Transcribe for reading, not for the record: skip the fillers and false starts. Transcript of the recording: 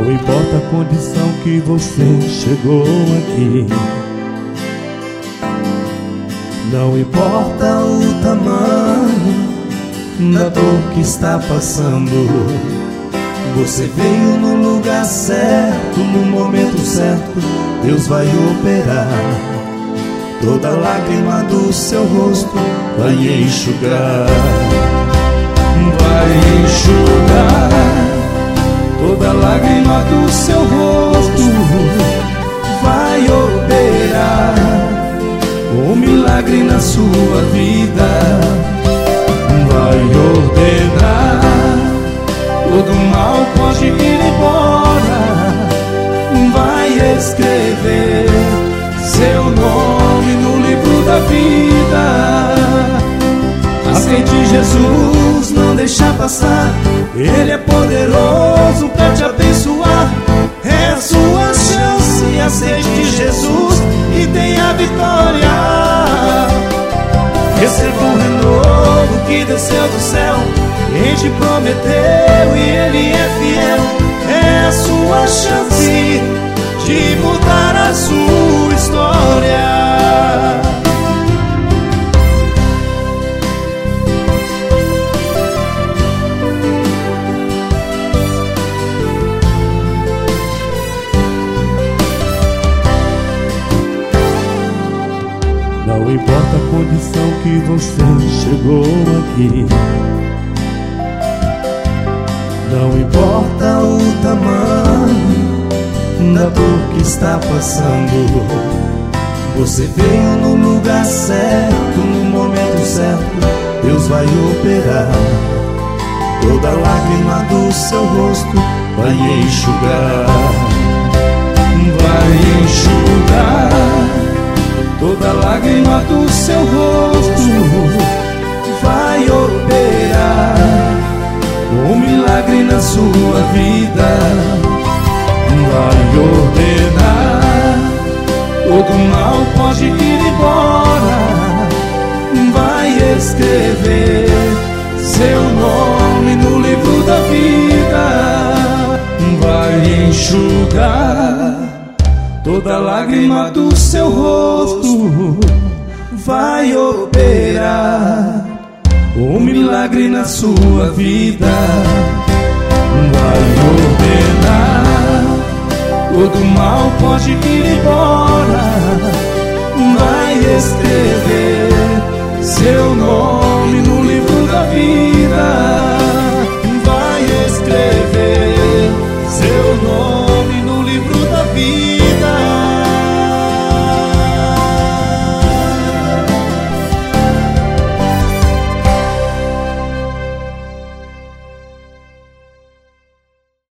Não importa a condição que você chegou aqui, não importa o tamanho da dor que está passando, você veio no lugar certo, no momento certo. Deus vai operar. Toda lágrima do seu rosto vai enxugar. Vai enxugar. Toda lágrima do seu rosto vai operar um milagre na sua vida. Vai ordenar. Todo mal pode ir embora. Vai escrever seu nome no livro da vida. Aceite Jesus, não deixa passar. Ele é poderoso pra te abençoar. É a sua chance. Aceite Jesus e tenha vitória. Receba o renovo que desceu do céu. Ele te prometeu e Ele é fiel. É a sua chance de mudar a sua história. Não importa a condição que você chegou aqui, não importa o tamanho da dor que está passando, você veio no lugar certo, no momento certo. Deus vai operar. Toda lágrima do seu rosto vai enxugar. Vai enxugar. Toda lágrima do seu rosto vai operar um milagre na sua vida. Vai ordenar. Todo mal pode ir embora. Vai escrever seu nome no livro da vida. Vai enxugar. Toda lágrima do seu rosto vai operar um milagre na sua vida. Vai ordenar. Todo mal pode ir embora.